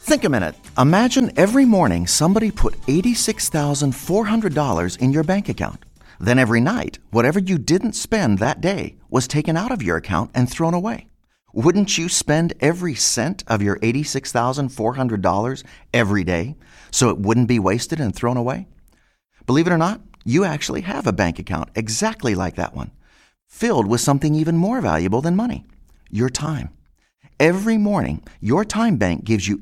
Think a minute. Imagine every morning somebody put $86,400 in your bank account. Then every night, whatever you didn't spend that day was taken out of your account and thrown away. Wouldn't you spend every cent of your $86,400 every day so it wouldn't be wasted and thrown away? Believe it or not, you actually have a bank account exactly like that one, filled with something even more valuable than money, your time. Every morning, your time bank gives you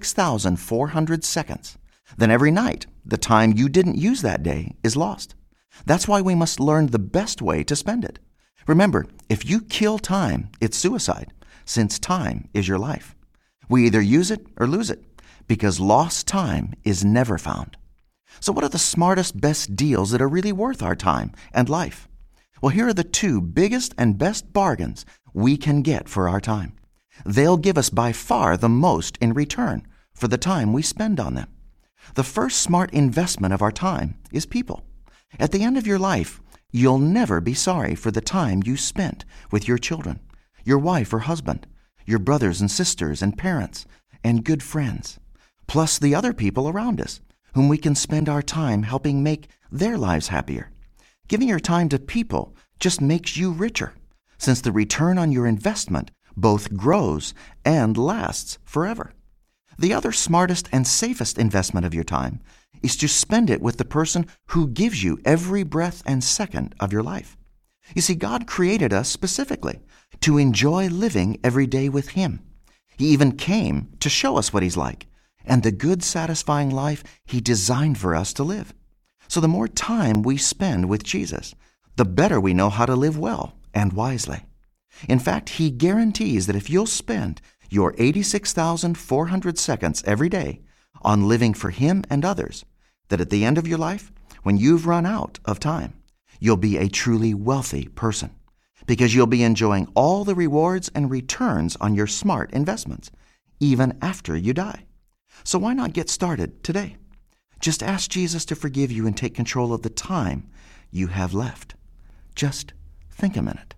86,400 seconds. Then every night, the time you didn't use that day is lost. That's why we must learn the best way to spend it. Remember, if you kill time, it's suicide, since time is your life. We either use it or lose it, because lost time is never found. So what are the smartest, best deals that are really worth our time and life? Well, here are the two biggest and best bargains we can get for our time. They'll give us by far the most in return for the time we spend on them. The first smart investment of our time is people. At the end of your life, you'll never be sorry for the time you spent with your children, your wife or husband, your brothers and sisters and parents, and good friends, plus the other people around us, whom we can spend our time helping make their lives happier. Giving your time to people just makes you richer, since the return on your investment both grows and lasts forever. The other smartest and safest investment of your time is to spend it with the person who gives you every breath and second of your life. You see, God created us specifically to enjoy living every day with Him. He even came to show us what He's like and the good, satisfying life He designed for us to live. So the more time we spend with Jesus, the better we know how to live well and wisely. In fact, He guarantees that if you'll spend your 86,400 seconds every day on living for Him and others, that at the end of your life, when you've run out of time, you'll be a truly wealthy person, because you'll be enjoying all the rewards and returns on your smart investments, even after you die. So why not get started today? Just ask Jesus to forgive you and take control of the time you have left. Just think a minute.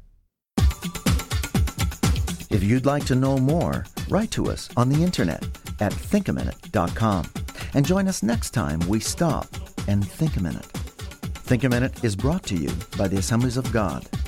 If you'd like to know more, write to us on the internet at thinkaminute.com and join us next time we stop and think a minute. Think a Minute is brought to you by the Assemblies of God.